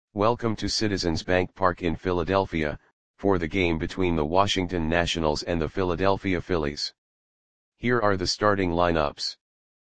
Welcome to Citizens Bank Park in Philadelphia, for the game between the Washington Nationals and the Philadelphia Phillies. Here are the starting lineups.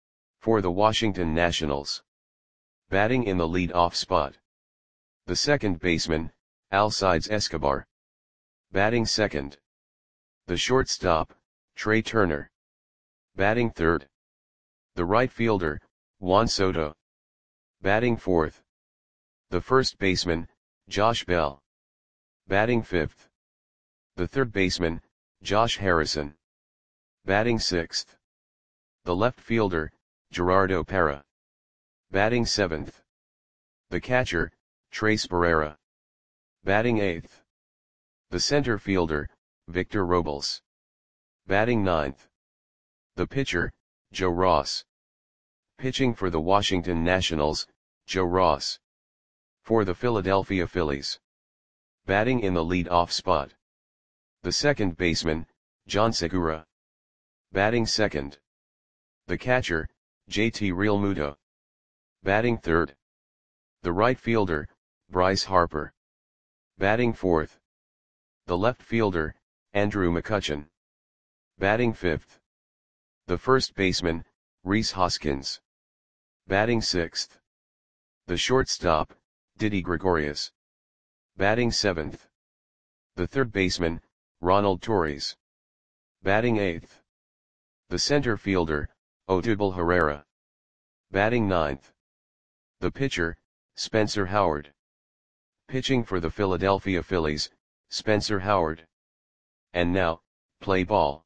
For the Washington Nationals. Batting in the lead-off spot. The second baseman, Alcides Escobar. Batting second. The shortstop, Trea Turner. Batting third. The right fielder, Juan Soto. Batting fourth. The first baseman, Josh Bell. Batting fifth. The third baseman, Josh Harrison. Batting sixth. The left fielder, Gerardo Parra. Batting seventh. The catcher, Tres Barrera. Batting eighth. The center fielder, Victor Robles. Batting ninth. The pitcher, Joe Ross. Pitching for the Washington Nationals, Joe Ross. For the Philadelphia Phillies. Batting in the lead-off spot. The second baseman, John Segura. Batting second. The catcher, JT Realmuto. Batting third. The right fielder, Bryce Harper. Batting fourth. The left fielder, Andrew McCutchen. Batting fifth. The first baseman, Rhys Hoskins. Batting sixth. The shortstop, Didi Gregorius. Batting seventh. The third baseman, Ronald Torres. Batting eighth. The center fielder, Odubel Herrera. Batting ninth. The pitcher, Spencer Howard. Pitching for the Philadelphia Phillies, Spencer Howard. And now, play ball.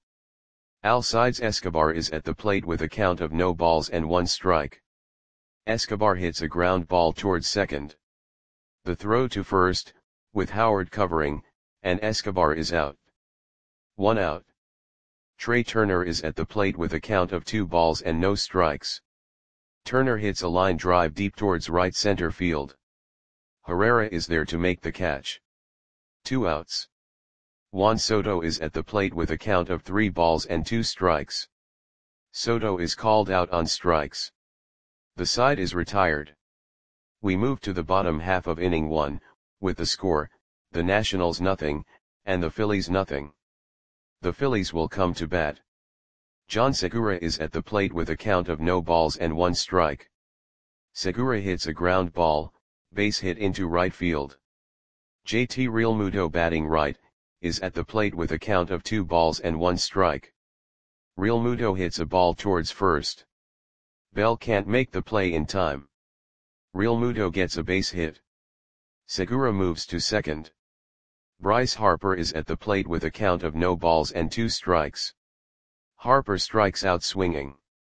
Alcides Escobar is at the plate with a count of no balls and one strike. Escobar hits a ground ball towards second. The throw to first, with Howard covering, and Escobar is out. 1 out. Trea Turner is at the plate with a count of 2 balls and no strikes. Turner hits a line drive deep towards right center field. Herrera is there to make the catch. 2 outs. Juan Soto is at the plate with a count of 3 balls and 2 strikes. Soto is called out on strikes. The side is retired. We move to the bottom half of inning 1, with the score, the Nationals nothing, and the Phillies nothing. The Phillies will come to bat. John Segura is at the plate with a count of no balls and 1 strike. Segura hits a ground ball, base hit into right field. JT Realmuto batting right, is at the plate with a count of 2 balls and 1 strike. Realmuto hits a ball towards first. Bell can't make the play in time. Realmuto gets a base hit. Segura moves to second. Bryce Harper is at the plate with a count of no balls and 2 strikes. Harper strikes out swinging.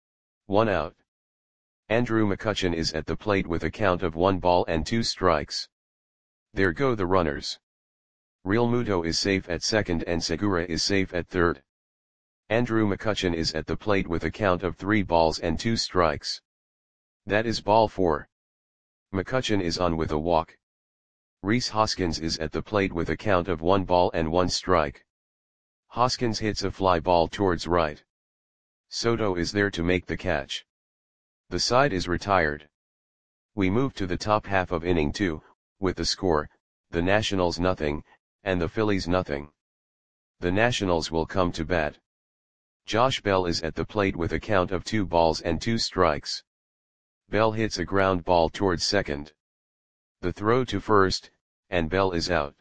1 out. Andrew McCutchen is at the plate with a count of 1 ball and 2 strikes. There go the runners. Realmuto is safe at second and Segura is safe at third. Andrew McCutchen is at the plate with a count of 3 balls and 2 strikes. That is ball 4. McCutchen is on with a walk. Rhys Hoskins is at the plate with a count of 1 ball and 1 strike. Hoskins hits a fly ball towards right. Soto is there to make the catch. The side is retired. We move to the top half of inning 2, with the score, the Nationals nothing, and the Phillies nothing. The Nationals will come to bat. Josh Bell is at the plate with a count of 2 balls and 2 strikes. Bell hits a ground ball towards second. The throw to first, and Bell is out.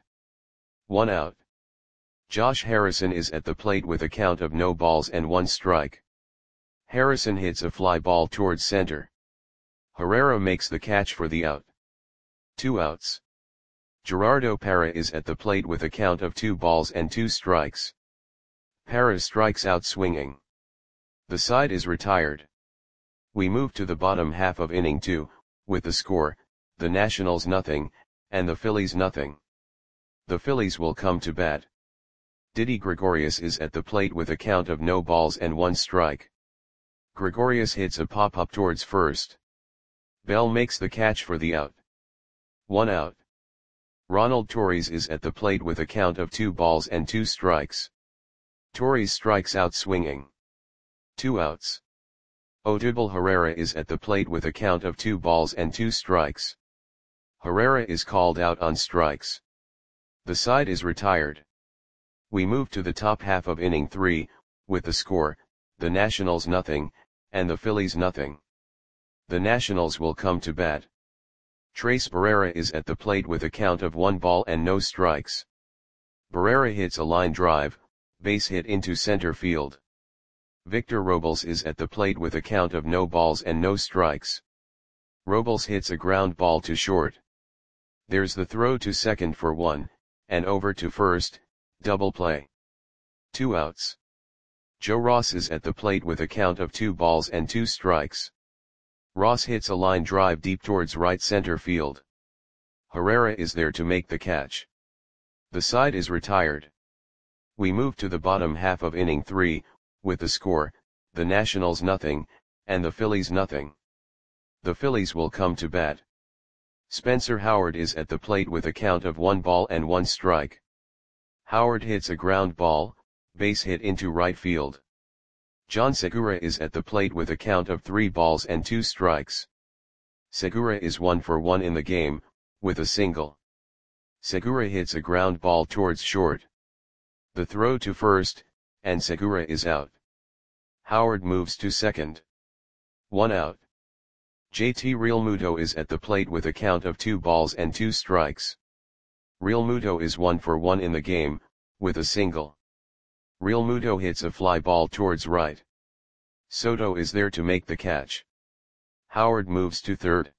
1 out. Josh Harrison is at the plate with a count of no balls and 1 strike. Harrison hits a fly ball towards center. Herrera makes the catch for the out. 2 outs. Gerardo Parra is at the plate with a count of 2 balls and 2 strikes. Parra strikes out swinging. The side is retired. We move to the bottom half of inning 2, with the score, the Nationals nothing, and the Phillies nothing. The Phillies will come to bat. Didi Gregorius is at the plate with a count of no balls and 1 strike. Gregorius hits a pop-up towards first. Bell makes the catch for the out. 1 out. Ronald Torres is at the plate with a count of 2 balls and 2 strikes. Torres strikes out swinging. 2 outs. Odubel Herrera is at the plate with a count of 2 balls and 2 strikes. Herrera is called out on strikes. The side is retired. We move to the top half of inning 3, with the score, the Nationals nothing, and the Phillies nothing. The Nationals will come to bat. Trace Barrera is at the plate with a count of 1 ball and no strikes. Barrera hits a line drive, base hit into center field. Victor Robles is at the plate with a count of no balls and no strikes. Robles hits a ground ball to short. There's the throw to second for 1, and over to first, double play. 2 outs. Joe Ross is at the plate with a count of 2 balls and 2 strikes. Ross hits a line drive deep towards right center field. Herrera is there to make the catch. The side is retired. We move to the bottom half of inning 3, with the score, the Nationals nothing, and the Phillies nothing. The Phillies will come to bat. Spencer Howard is at the plate with a count of 1 ball and 1 strike. Howard hits a ground ball, base hit into right field. John Segura is at the plate with a count of 3 balls and 2 strikes. Segura is 1 for 1 in the game, with a single. Segura hits a ground ball towards short. The throw to first, and Segura is out. Howard moves to second. 1 out. JT Realmuto is at the plate with a count of 2 balls and 2 strikes. Realmuto is 1 for 1 in the game, with a single. Realmuto hits a fly ball towards right. Soto is there to make the catch. Howard moves to third.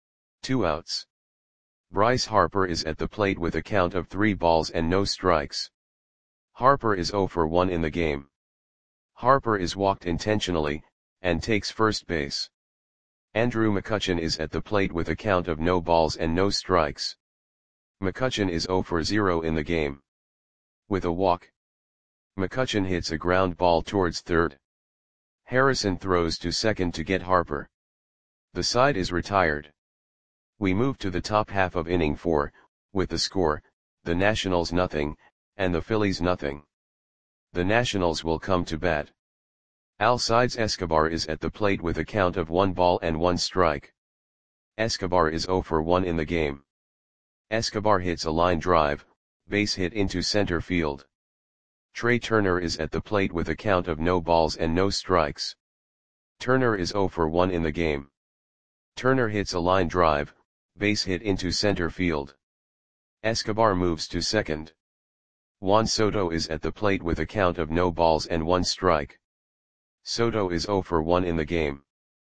2 outs. Bryce Harper is at the plate with a count of 3 balls and no strikes. Harper is 0 for 1 in the game. Harper is walked intentionally, and takes first base. Andrew McCutchen is at the plate with a count of no balls and no strikes. McCutchen is 0 for 0 in the game. With a walk, McCutchen hits a ground ball towards third. Harrison throws to second to get Harper. The side is retired. We move to the top half of inning 4, with the score, the Nationals nothing, and the Phillies nothing. The Nationals will come to bat. Alcides Escobar is at the plate with a count of 1 ball and 1 strike. Escobar is 0 for 1 in the game. Escobar hits a line drive, base hit into center field. Trey Turner is at the plate with a count of no balls and no strikes. Turner is 0 for 1 in the game. Turner hits a line drive, base hit into center field. Escobar moves to second. Juan Soto is at the plate with a count of no balls and 1 strike. Soto is 0 for 1 in the game.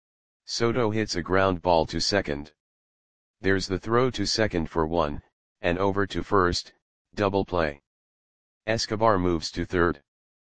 Soto hits a ground ball to second. There's the throw to second for 1, and over to first, double play. Escobar moves to third.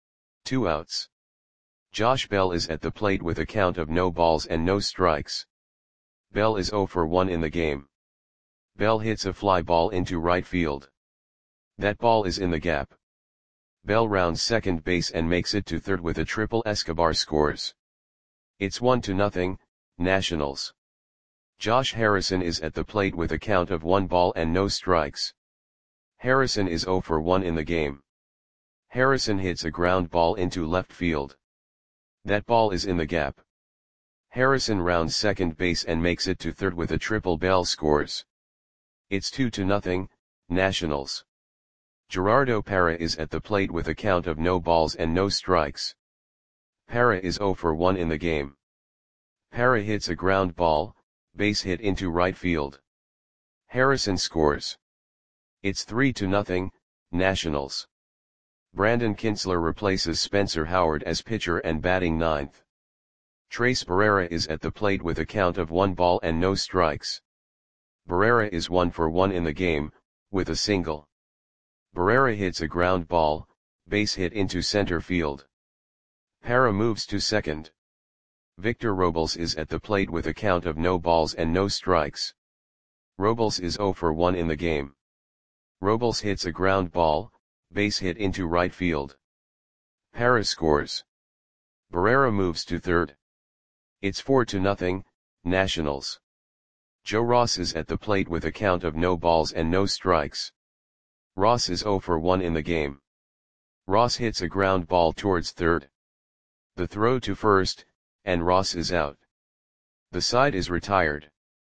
2 outs. Josh Bell is at the plate with a count of no balls and no strikes. Bell is 0 for 1 in the game. Bell hits a fly ball into right field. That ball is in the gap. Bell rounds second base and makes it to third with a triple. Escobar scores. It's 1-0, Nationals. Josh Harrison is at the plate with a count of 1 ball and no strikes. Harrison is 0 for 1 in the game. Harrison hits a ground ball into left field. That ball is in the gap. Harrison rounds second base and makes it to third with a triple. Bell scores. It's 2-0, Nationals. Gerardo Parra is at the plate with a count of no balls and no strikes. Parra is 0 for 1 in the game. Parra hits a ground ball, base hit into right field. Harrison scores. It's 3-0, Nationals. Brandon Kintzler replaces Spencer Howard as pitcher and batting ninth. Trace Barrera is at the plate with a count of 1 ball and no strikes. Barrera is 1 for 1 in the game, with a single. Barrera hits a ground ball, base hit into center field. Parra moves to second. Victor Robles is at the plate with a count of no balls and no strikes. Robles is 0 for 1 in the game. Robles hits a ground ball, base hit into right field. Parra scores. Barrera moves to third. It's 4-0, Nationals. Joe Ross is at the plate with a count of no balls and no strikes. Ross is 0 for 1 in the game. Ross hits a ground ball towards third. The throw to first, and Ross is out. The side is retired.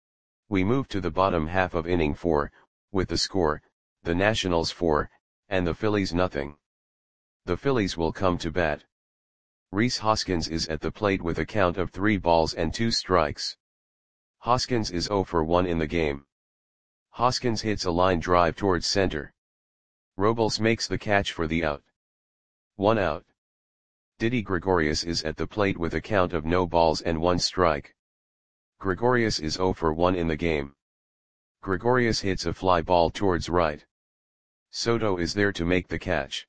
We move to the bottom half of inning 4, with the score, the Nationals 4, and the Phillies nothing. The Phillies will come to bat. Rhys Hoskins is at the plate with a count of 3 balls and 2 strikes. Hoskins is 0 for 1 in the game. Hoskins hits a line drive towards center. Robles makes the catch for the out. 1 out. Didi Gregorius is at the plate with a count of no balls and 1 strike. Gregorius is 0 for 1 in the game. Gregorius hits a fly ball towards right. Soto is there to make the catch.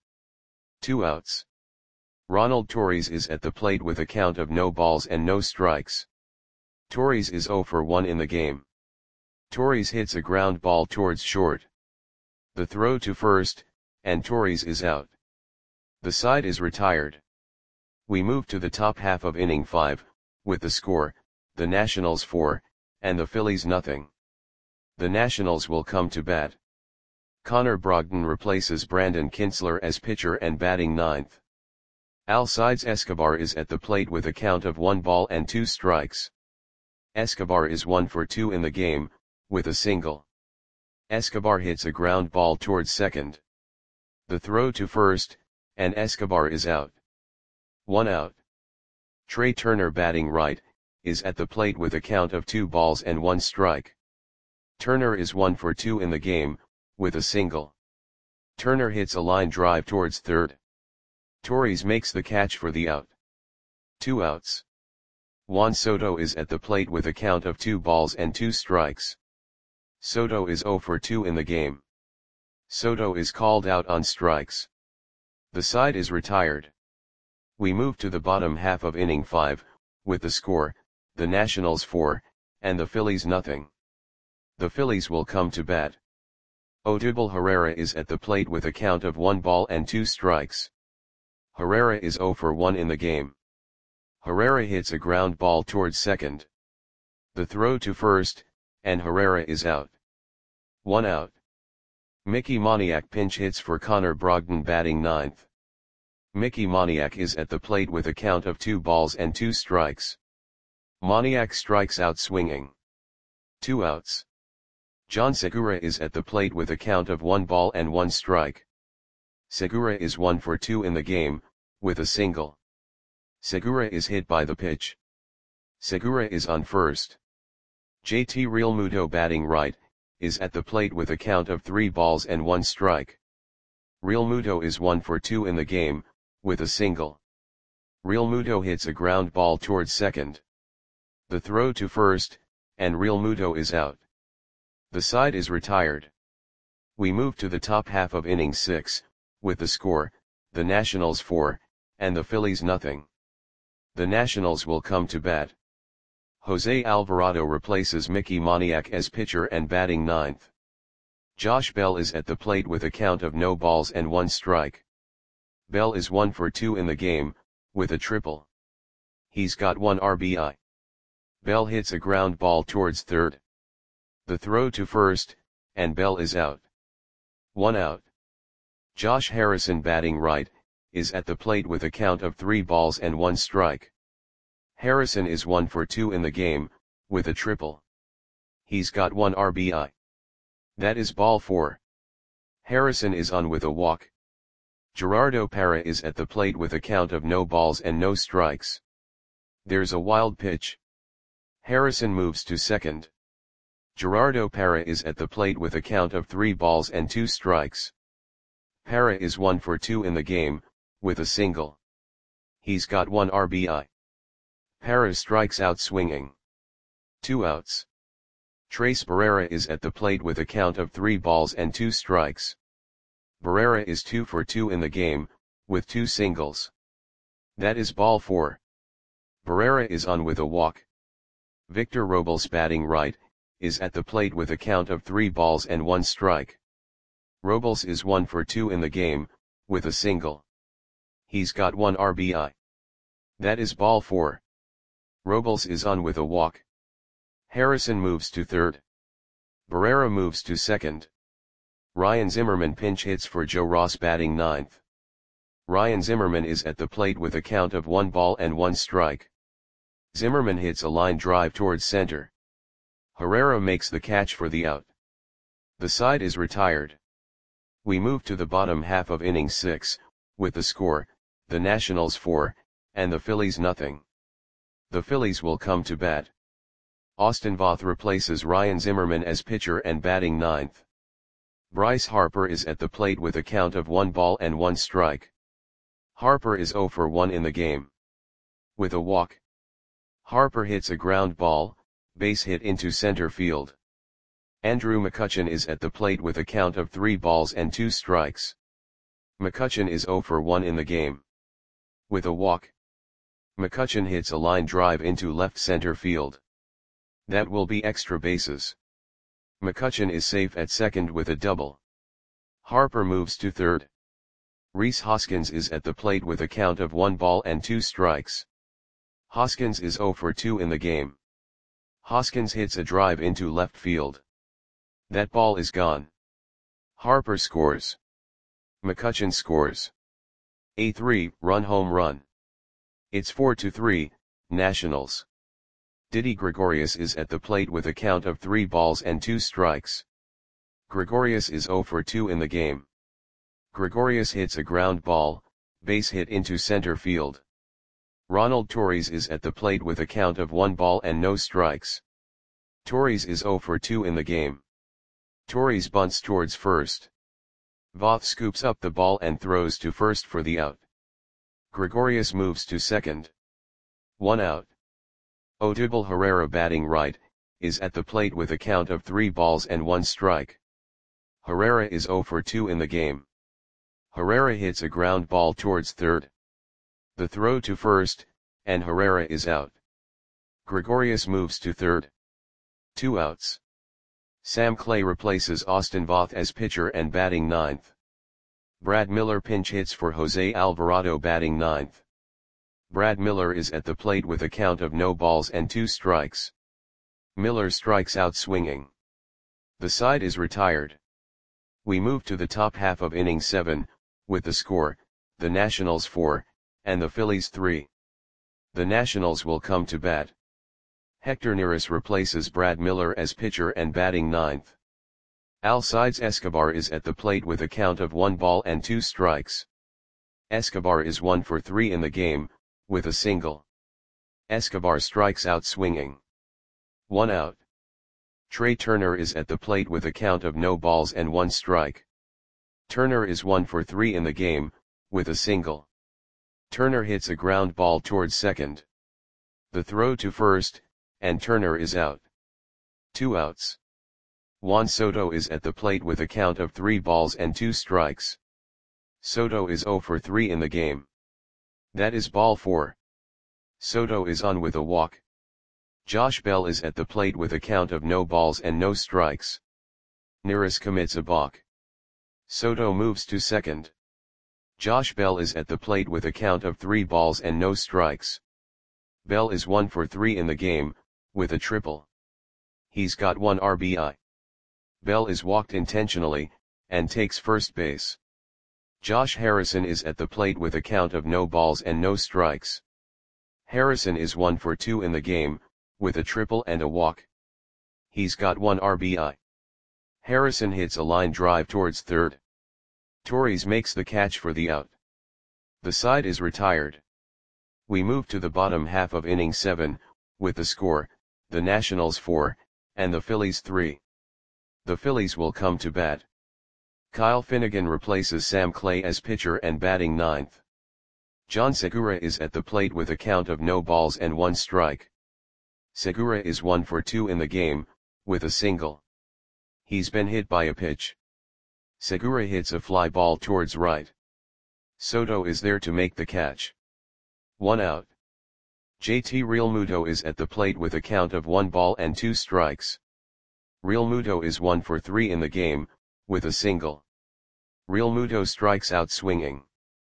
2 outs. Ronald Torres is at the plate with a count of no balls and no strikes. Torres is 0 for 1 in the game. Torres hits a ground ball towards short. The throw to first, and Torres is out. The side is retired. We move to the top half of inning 5, with the score, the Nationals 4, and the Phillies nothing. The Nationals will come to bat. Connor Brogdon replaces Brandon Kintzler as pitcher and batting 9th. Alcides Escobar is at the plate with a count of 1 ball and 2 strikes. Escobar is 1 for 2 in the game, with a single. Escobar hits a ground ball towards second. The throw to first, and Escobar is out. 1 out. Trey Turner batting right, is at the plate with a count of 2 balls and 1 strike. Turner is 1 for 2 in the game, with a single. Turner hits a line drive towards third. Torres makes the catch for the out. 2 outs. Juan Soto is at the plate with a count of 2 balls and 2 strikes. Soto is 0 for 2 in the game. Soto is called out on strikes. The side is retired. We move to the bottom half of inning 5, with the score, the Nationals 4, and the Phillies nothing. The Phillies will come to bat. Odubel Herrera is at the plate with a count of 1 ball and 2 strikes. Herrera is 0 for 1 in the game. Herrera hits a ground ball towards second. The throw to first, and Herrera is out. 1 out. Mickey Moniak pinch hits for Connor Brogdon batting 9th. Mickey Moniak is at the plate with a count of 2 balls and 2 strikes. Moniak strikes out swinging. 2 outs. John Segura is at the plate with a count of 1 ball and 1 strike. Segura is 1 for 2 in the game, with a single. Segura is hit by the pitch. Segura is on first. JT Realmuto batting right, is at the plate with a count of 3 balls and 1 strike. Realmuto is 1 for 2 in the game, with a single. Realmuto hits a ground ball towards second. The throw to first, and Realmuto is out. The side is retired. We move to the top half of inning 6, with the score, the Nationals 4, and the Phillies nothing. The Nationals will come to bat. Jose Alvarado replaces Mickey Moniak as pitcher and batting 9th. Josh Bell is at the plate with a count of no balls and 1 strike. Bell is 1 for 2 in the game, with a triple. He's got 1 RBI. Bell hits a ground ball towards third. The throw to first, and Bell is out. 1 out. Josh Harrison batting right, is at the plate with a count of 3 balls and 1 strike. Harrison is 1 for 2 in the game, with a triple. He's got 1 RBI. That is ball 4. Harrison is on with a walk. Gerardo Parra is at the plate with a count of no balls and no strikes. There's a wild pitch. Harrison moves to second. Gerardo Parra is at the plate with a count of 3 balls and 2 strikes. Parra is 1 for 2 in the game, with a single. He's got 1 RBI. Parra strikes out swinging. 2 outs. Trace Barrera is at the plate with a count of 3 balls and 2 strikes. Barrera is 2 for 2 in the game, with 2 singles. That is ball 4. Barrera is on with a walk. Victor Robles batting right, is at the plate with a count of 3 balls and 1 strike. Robles is 1 for 2 in the game, with a single. He's got 1 RBI. That is ball 4. Robles is on with a walk. Harrison moves to third. Barrera moves to second. Ryan Zimmerman pinch hits for Joe Ross batting 9th. Ryan Zimmerman is at the plate with a count of 1 ball and 1 strike. Zimmerman hits a line drive towards center. Herrera makes the catch for the out. The side is retired. We move to the bottom half of inning 6, with the score, the Nationals 4, and the Phillies nothing. The Phillies will come to bat. Austin Voth replaces Ryan Zimmerman as pitcher and batting ninth. Bryce Harper is at the plate with a count of 1 ball and 1 strike. Harper is 0 for 1 in the game. With a walk. Harper hits a ground ball, base hit into center field. Andrew McCutchen is at the plate with a count of 3 balls and 2 strikes. McCutchen is 0 for 1 in the game. With a walk. McCutchen hits a line drive into left center field. That will be extra bases. McCutchen is safe at second with a double. Harper moves to third. Rhys Hoskins is at the plate with a count of 1 ball and 2 strikes. Hoskins is 0 for 2 in the game. Hoskins hits a drive into left field. That ball is gone. Harper scores. McCutchen scores. A 3-run home run. It's 4-3, Nationals. Didi Gregorius is at the plate with a count of 3 balls and 2 strikes. Gregorius is 0 for 2 in the game. Gregorius hits a ground ball, base hit into center field. Ronald Torres is at the plate with a count of 1 ball and no strikes. Torres is 0 for 2 in the game. Torres bunts towards first. Voth scoops up the ball and throws to first for the out. Gregorius moves to second. 1 out. Odubel Herrera, batting right, is at the plate with a count of 3 balls and 1 strike. Herrera is 0 for 2 in the game. Herrera hits a ground ball towards third. The throw to first, and Herrera is out. Gregorius moves to third. 2 outs. Sam Clay replaces Austin Voth as pitcher and batting ninth. Brad Miller pinch hits for Jose Alvarado, batting ninth. Brad Miller is at the plate with a count of no balls and 2 strikes. Miller strikes out swinging. The side is retired. We move to the top half of inning 7, with the score, the Nationals 4, and the Phillies 3. The Nationals will come to bat. Hector Neris replaces Brad Miller as pitcher and batting ninth. Alcides Escobar is at the plate with a count of 1 ball and 2 strikes. Escobar is 1 for 3 in the game, with a single. Escobar strikes out swinging. 1 out. Trey Turner is at the plate with a count of no balls and 1 strike. Turner is 1 for 3 in the game, with a single. Turner hits a ground ball towards second. The throw to first, and Turner is out. 2 outs. Juan Soto is at the plate with a count of 3 balls and 2 strikes. Soto is 0 for 3 in the game. That is ball 4. Soto is on with a walk. Josh Bell is at the plate with a count of no balls and no strikes. Neris commits a balk. Soto moves to second. Josh Bell is at the plate with a count of 3 balls and no strikes. Bell is 1 for 3 in the game, with a triple. He's got 1 RBI. Bell is walked intentionally, and takes first base. Josh Harrison is at the plate with a count of no balls and no strikes. Harrison is 1 for 2 in the game, with a triple and a walk. He's got 1 RBI. Harrison hits a line drive towards third. Torres makes the catch for the out. The side is retired. We move to the bottom half of inning 7, with the score, the Nationals 4, and the Phillies 3. The Phillies will come to bat. Kyle Finnegan replaces Sam Clay as pitcher and batting ninth. John Segura is at the plate with a count of no balls and 1 strike. Segura is 1 for 2 in the game, with a single. He's been hit by a pitch. Segura hits a fly ball towards right. Soto is there to make the catch. 1 out. JT Realmuto is at the plate with a count of 1 ball and 2 strikes. Realmuto is 1 for 3 in the game, with a single. Realmuto strikes out swinging.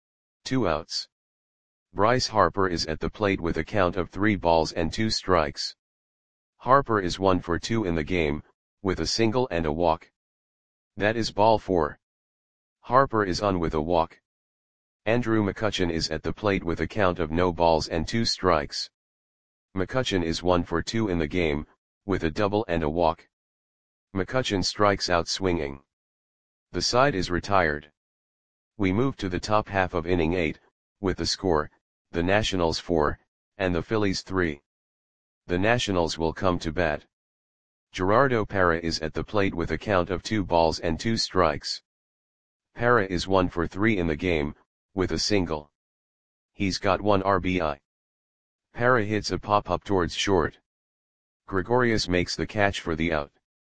2 outs. Bryce Harper is at the plate with a count of 3 balls and 2 strikes. Harper is 1 for 2 in the game, with a single and a walk. That is ball 4. Harper is on with a walk. Andrew McCutchen is at the plate with a count of no balls and 2 strikes. McCutchen is 1 for 2 in the game, with a double and a walk. McCutchen strikes out swinging. The side is retired. We move to the top half of inning 8, with the score, the Nationals 4, and the Phillies 3. The Nationals will come to bat. Gerardo Parra is at the plate with a count of 2 balls and 2 strikes. Parra is 1 for 3 in the game, with a single. He's got 1 RBI. Parra hits a pop-up towards short. Gregorius makes the catch for the out.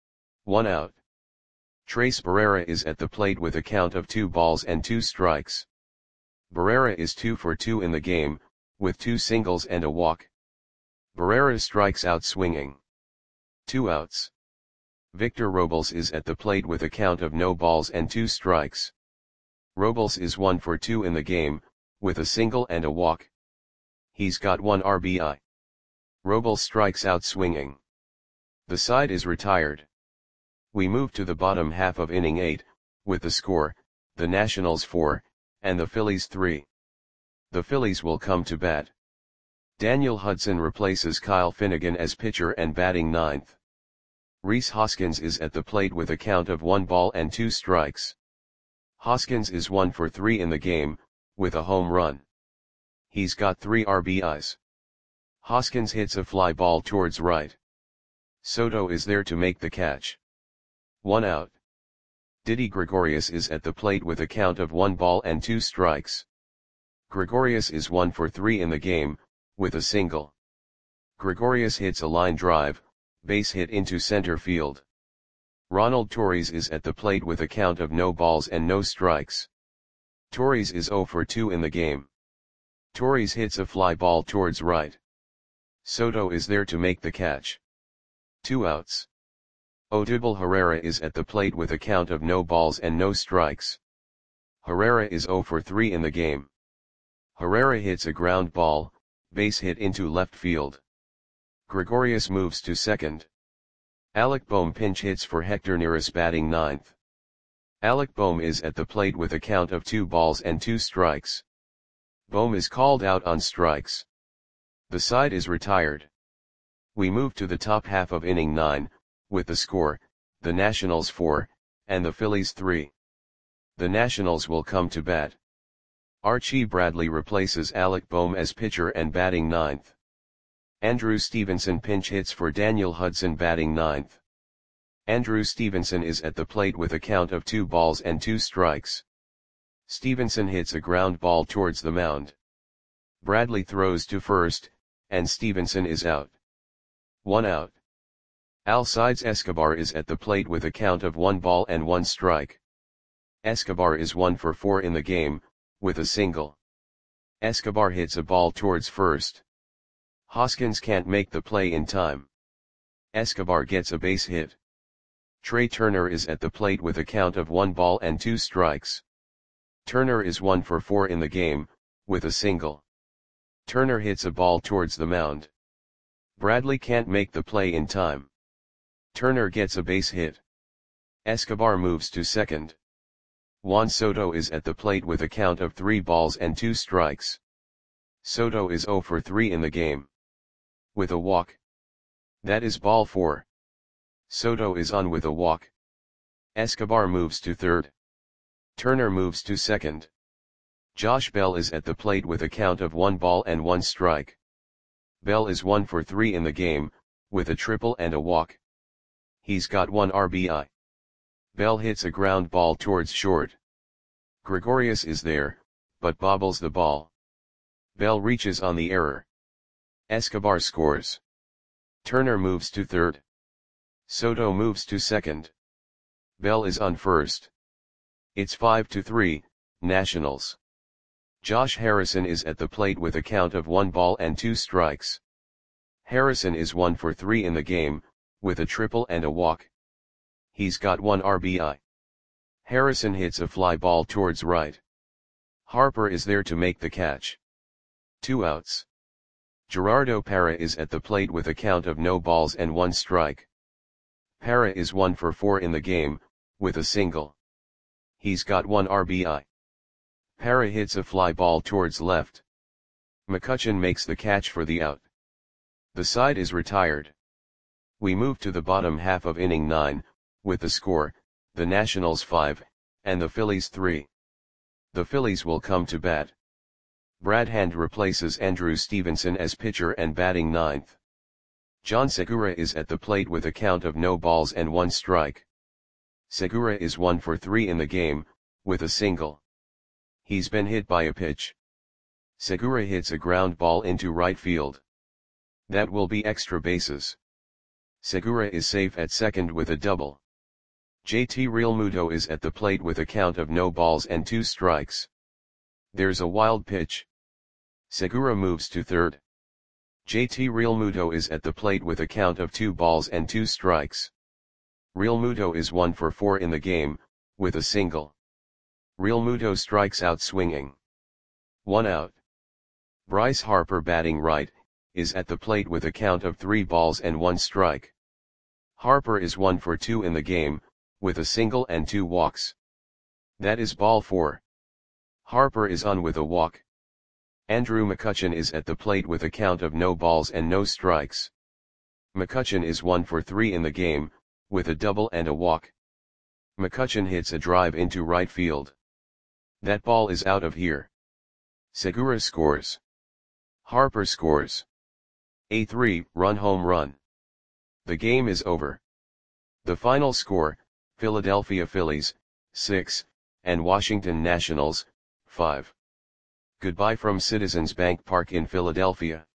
1 out. Trace Barrera is at the plate with a count of 2 balls and 2 strikes. Barrera is 2 for 2 in the game, with 2 singles and a walk. Barrera strikes out swinging. 2 outs. Victor Robles is at the plate with a count of no balls and 2 strikes. Robles is 1 for 2 in the game, with a single and a walk. He's got 1 RBI. Robles strikes out swinging. The side is retired. We move to the bottom half of inning 8, with the score, the Nationals 4, and the Phillies 3. The Phillies will come to bat. Daniel Hudson replaces Kyle Finnegan as pitcher and batting 9th. Rhys Hoskins is at the plate with a count of 1 ball and 2 strikes. Hoskins is 1 for 3 in the game, with a home run. He's got 3 RBIs. Hoskins hits a fly ball towards right. Soto is there to make the catch. 1 out. Didi Gregorius is at the plate with a count of 1 ball and 2 strikes. Gregorius is 1 for 3 in the game, with a single. Gregorius hits a line drive, base hit into center field. Ronald Torres is at the plate with a count of no balls and no strikes. Torres is 0 for 2 in the game. Torres hits a fly ball towards right. Soto is there to make the catch. 2 outs. Odubel Herrera is at the plate with a count of no balls and no strikes. Herrera is 0 for 3 in the game. Herrera hits a ground ball, base hit into left field. Gregorius moves to second. Alec Bohm pinch hits for Hector Neris batting 9th. Alec Bohm is at the plate with a count of 2 balls and 2 strikes. Bohm is called out on strikes. The side is retired. We move to the top half of inning 9, with the score, the Nationals 4, and the Phillies 3. The Nationals will come to bat. Archie Bradley replaces Alec Bohm as pitcher and batting 9th. Andrew Stevenson pinch hits for Daniel Hudson batting 9th. Andrew Stevenson is at the plate with a count of 2 balls and 2 strikes. Stevenson hits a ground ball towards the mound. Bradley throws to first, and Stevenson is out. 1 out. Alcides Escobar is at the plate with a count of 1 ball and 1 strike. Escobar is 1 for 4 in the game, with a single. Escobar hits a ball towards first. Hoskins can't make the play in time. Escobar gets a base hit. Trey Turner is at the plate with a count of 1 ball and 2 strikes. Turner is 1 for 4 in the game, with a single. Turner hits a ball towards the mound. Bradley can't make the play in time. Turner gets a base hit. Escobar moves to second. Juan Soto is at the plate with a count of 3 balls and 2 strikes. Soto is 0 for 3 in the game. With a walk. That is ball 4. Soto is on with a walk. Escobar moves to third. Turner moves to second. Josh Bell is at the plate with a count of 1 ball and 1 strike. Bell is 1 for 3 in the game, with a triple and a walk. He's got 1 RBI. Bell hits a ground ball towards short. Gregorius is there, but bobbles the ball. Bell reaches on the error. Escobar scores. Turner moves to third. Soto moves to second. Bell is on first. It's 5-3, Nationals. Josh Harrison is at the plate with a count of 1 ball and 2 strikes. Harrison is 1 for 3 in the game, with a triple and a walk. He's got 1 RBI. Harrison hits a fly ball towards right. Harper is there to make the catch. 2 outs. Gerardo Parra is at the plate with a count of no balls and 1 strike. Parra is 1 for 4 in the game, with a single. He's got 1 RBI. Parra hits a fly ball towards left. McCutchen makes the catch for the out. The side is retired. We move to the bottom half of inning 9, with the score, the Nationals 5, and the Phillies 3. The Phillies will come to bat. Brad Hand replaces Andrew Stevenson as pitcher and batting 9th. John Segura is at the plate with a count of no balls and 1 strike. Segura is 1 for 3 in the game, with a single. He's been hit by a pitch. Segura hits a ground ball into right field. That will be extra bases. Segura is safe at second with a double. JT Realmuto is at the plate with a count of no balls and 2 strikes. There's a wild pitch. Segura moves to third. JT Realmuto is at the plate with a count of 2 balls and 2 strikes. Realmuto is 1 for 4 in the game, with a single. Realmuto strikes out swinging. 1 out. Bryce Harper, batting right, is at the plate with a count of 3 balls and 1 strike. Harper is 1 for 2 in the game, with a single and 2 walks. That is ball 4. Harper is on with a walk. Andrew McCutchen is at the plate with a count of no balls and no strikes. McCutchen is 1 for 3 in the game, with a double and a walk. McCutchen hits a drive into right field. That ball is out of here. Segura scores. Harper scores. A 3-run home run. The game is over. The final score, Philadelphia Phillies, 6, and Washington Nationals, 5. Goodbye from Citizens Bank Park in Philadelphia.